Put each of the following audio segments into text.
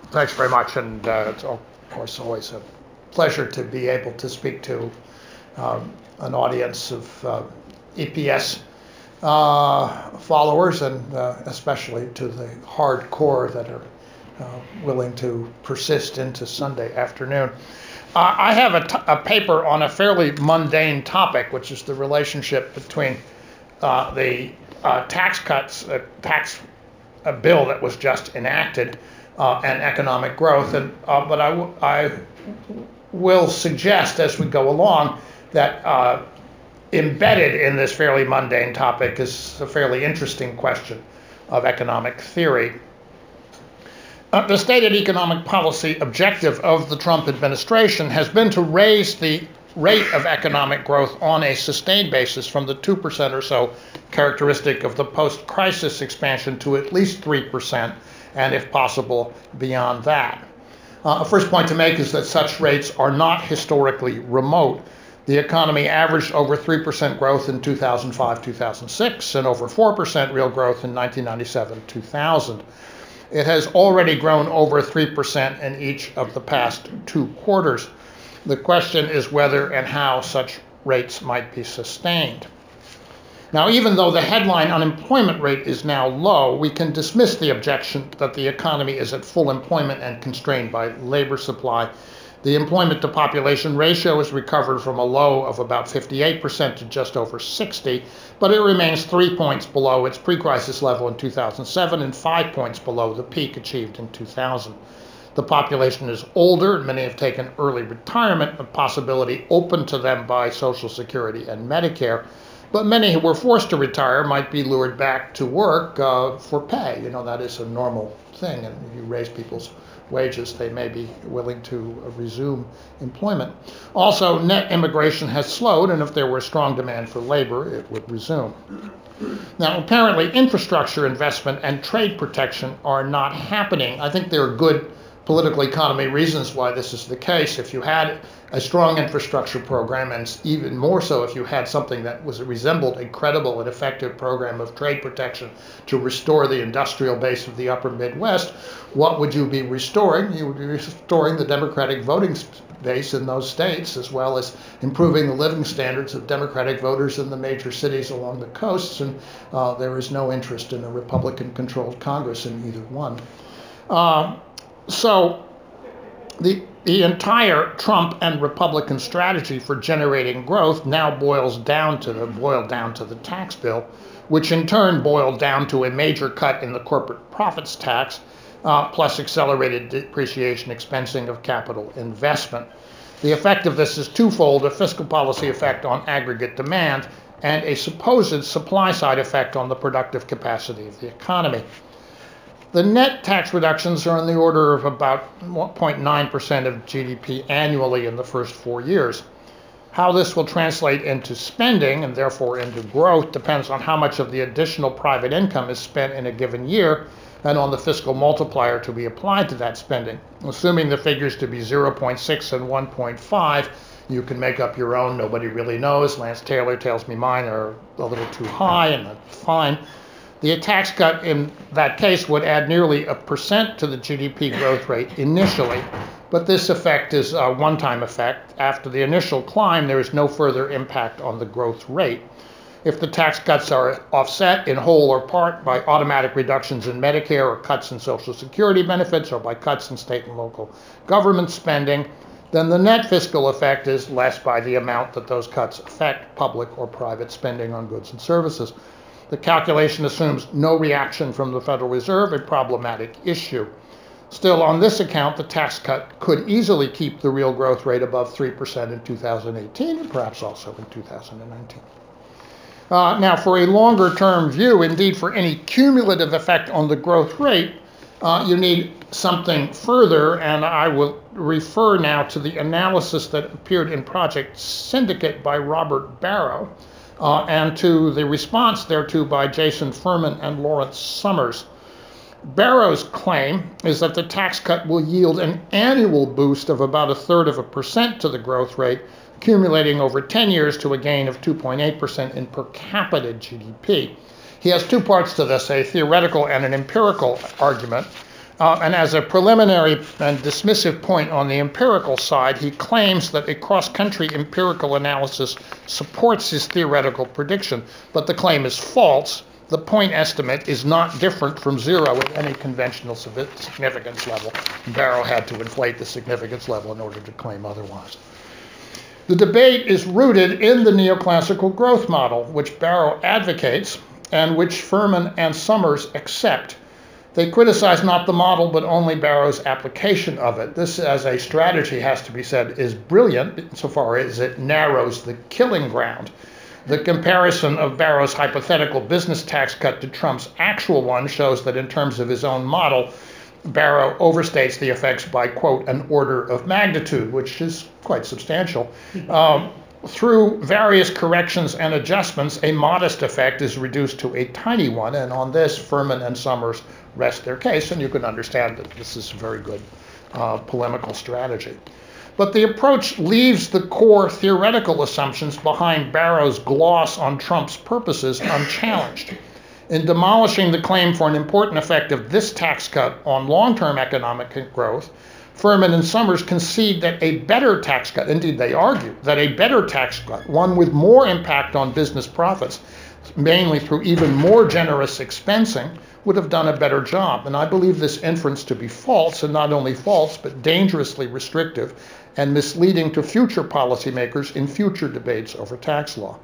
Thanks very much, and it's of course always a pleasure to be able to speak to an audience of EPS followers, and especially to the hardcore that are willing to persist into Sunday afternoon. I have a paper on a fairly mundane topic, which is the relationship between the tax cuts, tax bill that was just enacted, and economic growth. But I will suggest as we go along that embedded in this fairly mundane topic is a fairly interesting question of economic theory. The stated economic policy objective of the Trump administration has been to raise the rate of economic growth on a sustained basis from the 2% or so characteristic of the post-crisis expansion to at least 3%, and if possible, beyond that. A first point to make is that such rates are not historically remote. The economy averaged over 3% growth in 2005-2006 and over 4% real growth in 1997-2000. It has already grown over 3% in each of the past 2 quarters. The question is whether and how such rates might be sustained. Now, even though the headline unemployment rate is now low, we can dismiss the objection that the economy is at full employment and constrained by labor supply. The employment to population ratio has recovered from a low of about 58% to just over 60, but it remains 3 points below its pre-crisis level in 2007 and 5 points below the peak achieved in 2000. The population is older, and many have taken early retirement, a possibility open to them by Social Security and Medicare. But many who were forced to retire might be lured back to work for pay. You know, that is a normal thing, and if you raise people's wages, they may be willing to resume employment. Also, net immigration has slowed, and if there were strong demand for labor, it would resume. Now, apparently, infrastructure investment and trade protection are not happening. I think there are good political economy reasons why this is the case. If you had a strong infrastructure program, and even more so if you had something that resembled a credible and effective program of trade protection to restore the industrial base of the upper Midwest, what would you be restoring? You would be restoring the Democratic voting base in those states, as well as improving the living standards of Democratic voters in the major cities along the coasts, and there is no interest in a Republican-controlled Congress in either one. So the entire Trump and Republican strategy for generating growth now boiled down to the tax bill, which in turn boiled down to a major cut in the corporate profits tax, plus accelerated depreciation expensing of capital investment. The effect of this is twofold: a fiscal policy effect on aggregate demand and a supposed supply side effect on the productive capacity of the economy. The net tax reductions are in the order of about 1.9% of GDP annually in the first 4 years. How this will translate into spending and therefore into growth depends on how much of the additional private income is spent in a given year and on the fiscal multiplier to be applied to that spending. Assuming the figures to be 0.6 and 1.5, you can make up your own. Nobody really knows. Lance Taylor tells me mine are a little too high, and that's fine. The tax cut in that case would add nearly 1% to the GDP growth rate initially, but this effect is a one-time effect. After the initial climb, there is no further impact on the growth rate. If the tax cuts are offset in whole or part by automatic reductions in Medicare or cuts in Social Security benefits or by cuts in state and local government spending, then the net fiscal effect is less by the amount that those cuts affect public or private spending on goods and services. The calculation assumes no reaction from the Federal Reserve, a problematic issue. Still, on this account, the tax cut could easily keep the real growth rate above 3% in 2018 and perhaps also in 2019. Now, for a longer-term view, indeed for any cumulative effect on the growth rate, you need something further, and I will refer now to the analysis that appeared in Project Syndicate by Robert Barro, and to the response thereto by Jason Furman and Lawrence Summers. Barro's claim is that the tax cut will yield an annual boost of about 1/3% to the growth rate, accumulating over 10 years to a gain of 2.8% in per capita GDP. He has two parts to this, a theoretical and an empirical argument. And as a preliminary and dismissive point on the empirical side, he claims that a cross-country empirical analysis supports his theoretical prediction, but the claim is false. The point estimate is not different from zero at any conventional significance level. Barrow had to inflate the significance level in order to claim otherwise. The debate is rooted in the neoclassical growth model, which Barrow advocates and which Furman and Summers accept. They criticize not the model, but only Barrow's application of it. This, as a strategy, has to be said, is brilliant insofar as it narrows the killing ground. The comparison of Barrow's hypothetical business tax cut to Trump's actual one shows that in terms of his own model, Barrow overstates the effects by, quote, an order of magnitude, which is quite substantial. Through various corrections and adjustments, a modest effect is reduced to a tiny one, and on this, Furman and Summers rest their case, and you can understand that this is a very good polemical strategy. But the approach leaves the core theoretical assumptions behind Barrow's gloss on Trump's purposes unchallenged. In demolishing the claim for an important effect of this tax cut on long-term economic growth, Furman and Summers concede that a better tax cut, indeed they argue that a better tax cut, one with more impact on business profits, mainly through even more generous expensing, would have done a better job. And I believe this inference to be false, and not only false, but dangerously restrictive and misleading to future policymakers in future debates over tax law.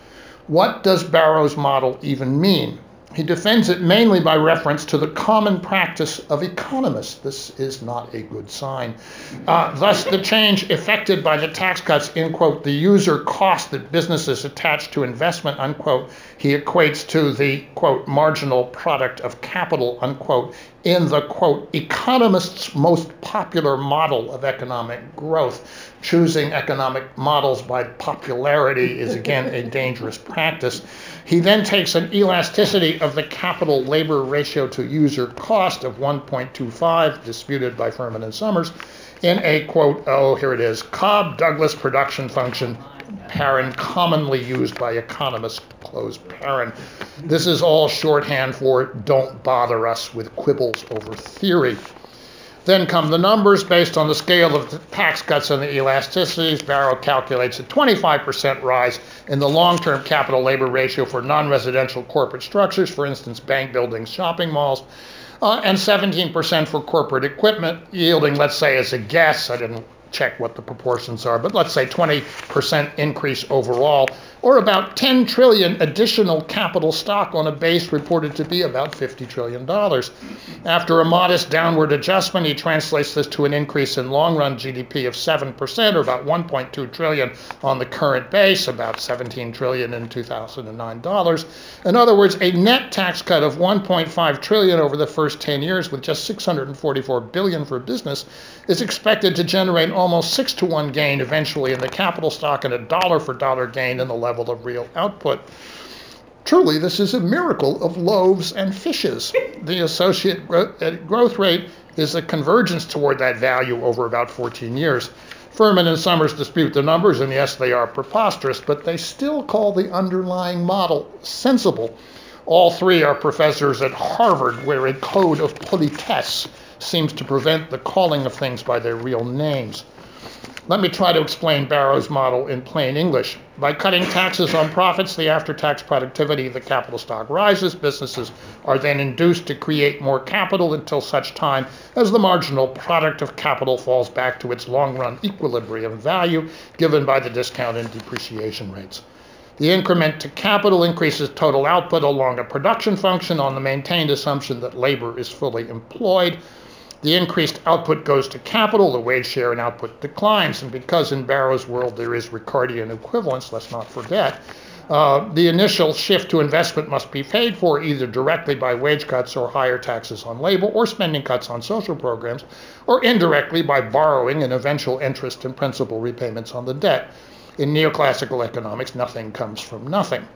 What does Barrow's model even mean? He defends it mainly by reference to the common practice of economists. This is not a good sign. Thus, the change effected by the tax cuts in, quote, the user cost that businesses attach to investment, unquote, he equates to the, quote, marginal product of capital, unquote, in the, quote, economists' most popular model of economic growth. Choosing economic models by popularity is, again, a dangerous practice. He then takes an elasticity of the capital-labor ratio to user cost of 1.25, disputed by Furman and Summers, in a, quote, here it is, Cobb-Douglas production function, paren, commonly used by economists, close paren. This is all shorthand for don't bother us with quibbles over theory. Then come the numbers based on the scale of the tax cuts and the elasticities. Barrow calculates a 25% rise in the long-term capital-labor ratio for non-residential corporate structures, for instance, bank buildings, shopping malls, and 17% for corporate equipment, yielding, let's say as a guess, I didn't check what the proportions are, but let's say 20% increase overall, or about 10 trillion additional capital stock on a base reported to be about $50 trillion. After a modest downward adjustment, he translates this to an increase in long-run GDP of 7%, or about 1.2 trillion on the current base, about 17 trillion in 2009 dollars. In other words, a net tax cut of 1.5 trillion over the first 10 years with just 644 billion for business is expected to generate almost 6-to-1 gain eventually in the capital stock and a dollar-for-dollar gain in the level of real output. Truly, this is a miracle of loaves and fishes. The associate growth rate is a convergence toward that value over about 14 years. Furman and Summers dispute the numbers, and yes, they are preposterous, but they still call the underlying model sensible. All three are professors at Harvard, where a code of politesse seems to prevent the calling of things by their real names. Let me try to explain Barrow's model in plain English. By cutting taxes on profits, the after-tax productivity of the capital stock rises. Businesses are then induced to create more capital until such time as the marginal product of capital falls back to its long-run equilibrium value given by the discount and depreciation rates. The increment to capital increases total output along a production function on the maintained assumption that labor is fully employed. The increased output goes to capital, the wage share and output declines, and because in Barrow's world there is Ricardian equivalence, let's not forget, the initial shift to investment must be paid for either directly by wage cuts or higher taxes on labor or spending cuts on social programs, or indirectly by borrowing and eventual interest and principal repayments on the debt. In neoclassical economics, nothing comes from nothing.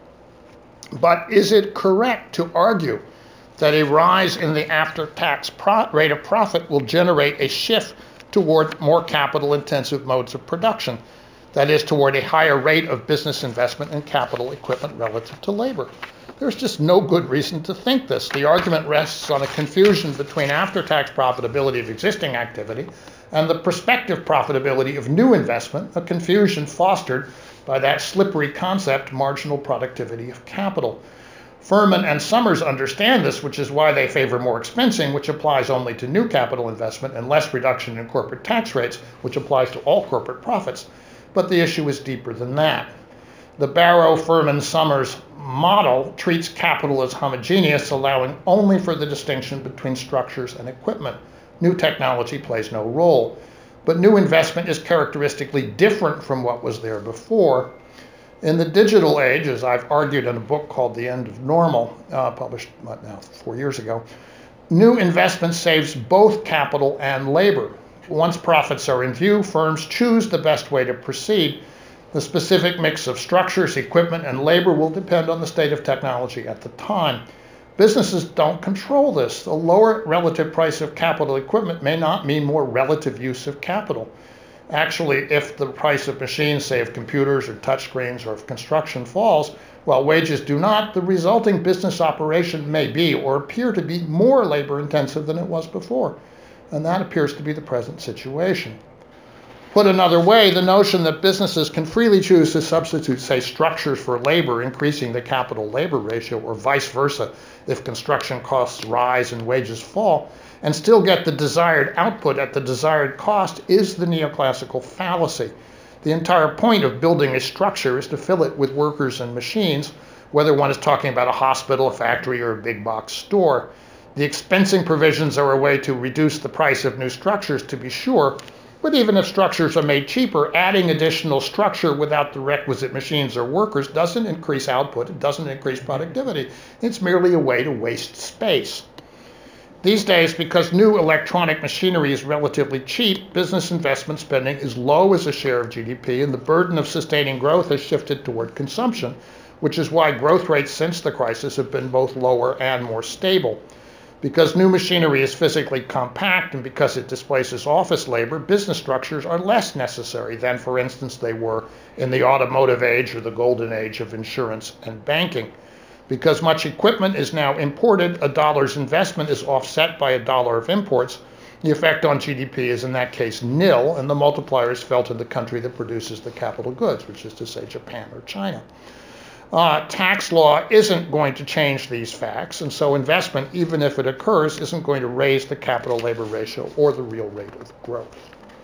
But is it correct to argue that a rise in the after-tax rate of profit will generate a shift toward more capital-intensive modes of production, that is, toward a higher rate of business investment in capital equipment relative to labor? There's just no good reason to think this. The argument rests on a confusion between after-tax profitability of existing activity and the prospective profitability of new investment, a confusion fostered by that slippery concept, marginal productivity of capital. Furman and Summers understand this, which is why they favor more expensing, which applies only to new capital investment, and less reduction in corporate tax rates, which applies to all corporate profits. But the issue is deeper than that. The Barrow, Furman, Summers model treats capital as homogeneous, allowing only for the distinction between structures and equipment. New technology plays no role. But new investment is characteristically different from what was there before. In the digital age, as I've argued in a book called The End of Normal, published 4 years ago, new investment saves both capital and labor. Once profits are in view, firms choose the best way to proceed. The specific mix of structures, equipment, and labor will depend on the state of technology at the time. Businesses don't control this. The lower relative price of capital equipment may not mean more relative use of capital. Actually, if the price of machines, say of computers or touchscreens or of construction falls, while wages do not, the resulting business operation may be or appear to be more labor intensive than it was before. And that appears to be the present situation. Put another way, the notion that businesses can freely choose to substitute, say, structures for labor, increasing the capital-labor ratio, or vice versa, if construction costs rise and wages fall, and still get the desired output at the desired cost is the neoclassical fallacy. The entire point of building a structure is to fill it with workers and machines, whether one is talking about a hospital, a factory, or a big box store. The expensing provisions are a way to reduce the price of new structures, to be sure, but even if structures are made cheaper, adding additional structure without the requisite machines or workers doesn't increase output, it doesn't increase productivity. It's merely a way to waste space. These days, because new electronic machinery is relatively cheap, business investment spending is low as a share of GDP, and the burden of sustaining growth has shifted toward consumption, which is why growth rates since the crisis have been both lower and more stable. Because new machinery is physically compact and because it displaces office labor, business structures are less necessary than, for instance, they were in the automotive age or the golden age of insurance and banking. Because much equipment is now imported, a dollar's investment is offset by a dollar of imports. The effect on GDP is in that case nil, and the multiplier is felt in the country that produces the capital goods, which is to say Japan or China. Tax law isn't going to change these facts, and so investment, even if it occurs, isn't going to raise the capital-labor ratio or the real rate of growth.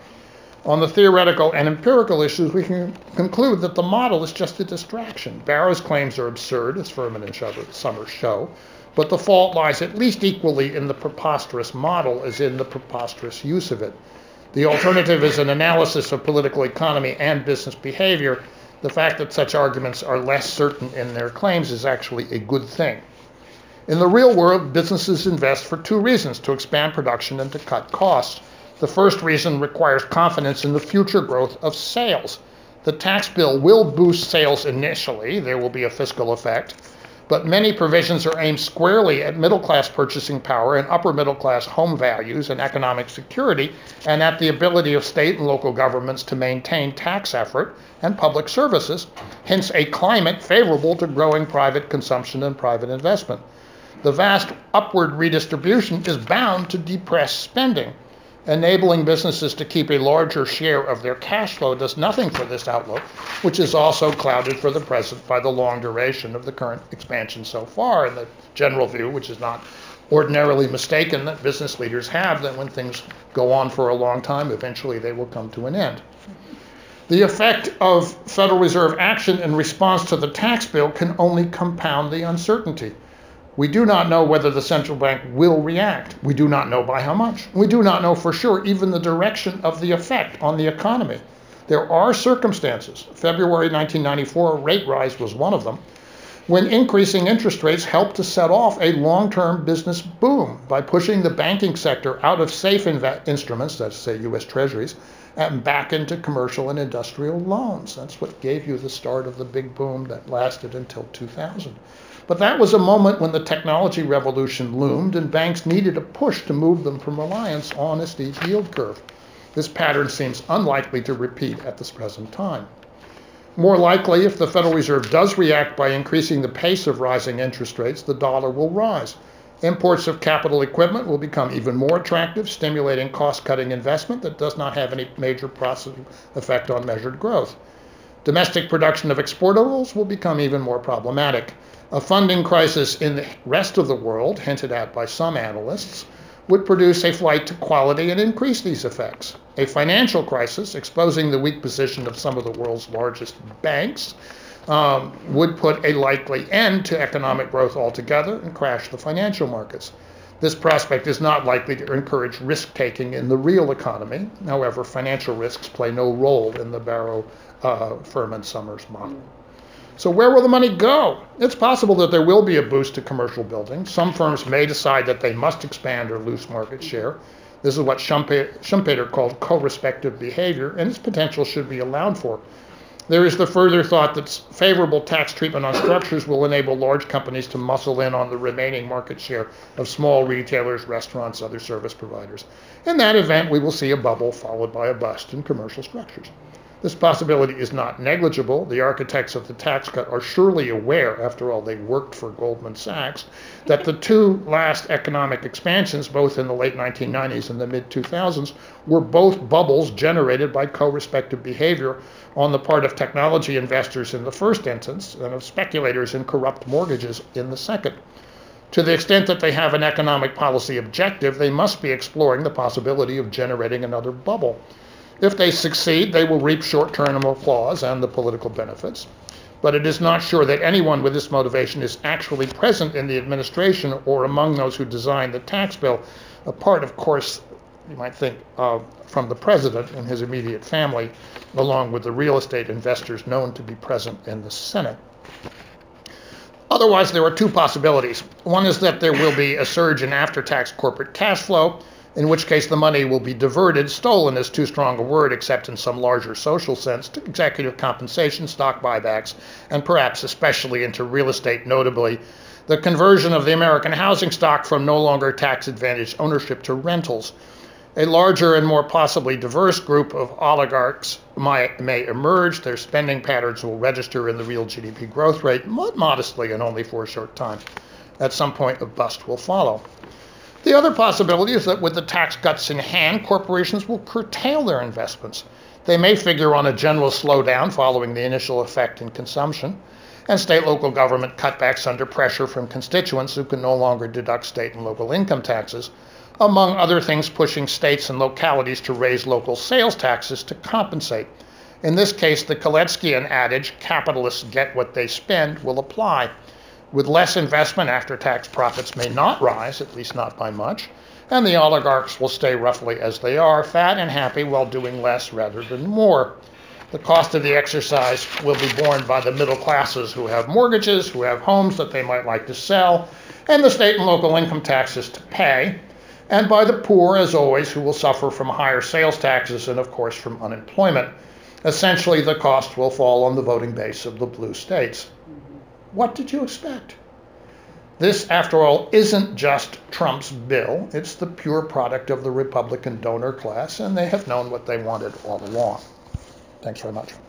On the theoretical and empirical issues, we can conclude that the model is just a distraction. Barrow's claims are absurd, as Furman and Summers show, but the fault lies at least equally in the preposterous model as in the preposterous use of it. The alternative is an analysis of political economy and business behavior. The fact that such arguments are less certain in their claims is actually a good thing. In the real world, businesses invest for two reasons: to expand production and to cut costs. The first reason requires confidence in the future growth of sales. The tax bill will boost sales initially. There will be a fiscal effect. But many provisions are aimed squarely at middle-class purchasing power and upper-middle-class home values and economic security, and at the ability of state and local governments to maintain tax effort and public services, hence a climate favorable to growing private consumption and private investment. The vast upward redistribution is bound to depress spending. Enabling businesses to keep a larger share of their cash flow does nothing for this outlook, which is also clouded for the present by the long duration of the current expansion so far, and the general view, which is not ordinarily mistaken, that business leaders have, that when things go on for a long time, eventually they will come to an end. The effect of Federal Reserve action in response to the tax bill can only compound the uncertainty. We do not know whether the central bank will react. We do not know by how much. We do not know for sure even the direction of the effect on the economy. There are circumstances, February 1994 rate rise was one of them, when increasing interest rates helped to set off a long-term business boom by pushing the banking sector out of safe instruments, that's say U.S. Treasuries, and back into commercial and industrial loans. That's what gave you the start of the big boom that lasted until 2000. But that was a moment when the technology revolution loomed and banks needed a push to move them from reliance on a steep yield curve. This pattern seems unlikely to repeat at this present time. More likely, if the Federal Reserve does react by increasing the pace of rising interest rates, the dollar will rise. Imports of capital equipment will become even more attractive, stimulating cost-cutting investment that does not have any major positive effect on measured growth. Domestic production of exportables will become even more problematic. A funding crisis in the rest of the world, hinted at by some analysts, would produce a flight to quality and increase these effects. A financial crisis, exposing the weak position of some of the world's largest banks, would put a likely end to economic growth altogether and crash the financial markets. This prospect is not likely to encourage risk-taking in the real economy. However, financial risks play no role in the Barrow, Furman, Summers model. So where will the money go? It's possible that there will be a boost to commercial building. Some firms may decide that they must expand or lose market share. This is what Schumpeter called co-respective behavior, and its potential should be allowed for. There is the further thought that favorable tax treatment on structures will enable large companies to muscle in on the remaining market share of small retailers, restaurants, other service providers. In that event, we will see a bubble followed by a bust in commercial structures. This possibility is not negligible. The architects of the tax cut are surely aware, after all, they worked for Goldman Sachs, that the two last economic expansions, both in the late 1990s and the mid-2000s, were both bubbles generated by co-respective behavior on the part of technology investors in the first instance and of speculators in corrupt mortgages in the second. To the extent that they have an economic policy objective, they must be exploring the possibility of generating another bubble. If they succeed, they will reap short-term applause and the political benefits. But it is not sure that anyone with this motivation is actually present in the administration or among those who designed the tax bill, apart, of course, you might think, from the president and his immediate family, along with the real estate investors known to be present in the Senate. Otherwise, there are two possibilities. One is that there will be a surge in after-tax corporate cash flow, in which case the money will be diverted, stolen is too strong a word except in some larger social sense, to executive compensation, stock buybacks, and perhaps especially into real estate, notably the conversion of the American housing stock from no longer tax-advantaged ownership to rentals. A larger and more possibly diverse group of oligarchs may emerge. Their spending patterns will register in the real GDP growth rate, modestly and only for a short time. At some point, a bust will follow. The other possibility is that with the tax cuts in hand, corporations will curtail their investments. They may figure on a general slowdown following the initial effect in consumption, and state-local government cutbacks under pressure from constituents who can no longer deduct state and local income taxes, among other things pushing states and localities to raise local sales taxes to compensate. In this case, the Kaleckian adage, capitalists get what they spend, will apply. With less investment, after-tax profits may not rise, at least not by much, and the oligarchs will stay roughly as they are, fat and happy while doing less rather than more. The cost of the exercise will be borne by the middle classes who have mortgages, who have homes that they might like to sell, and the state and local income taxes to pay, and by the poor, as always, who will suffer from higher sales taxes and, of course, from unemployment. Essentially, the cost will fall on the voting base of the blue states. What did you expect? This, after all, isn't just Trump's bill. It's the pure product of the Republican donor class, and they have known what they wanted all along. Thanks very much.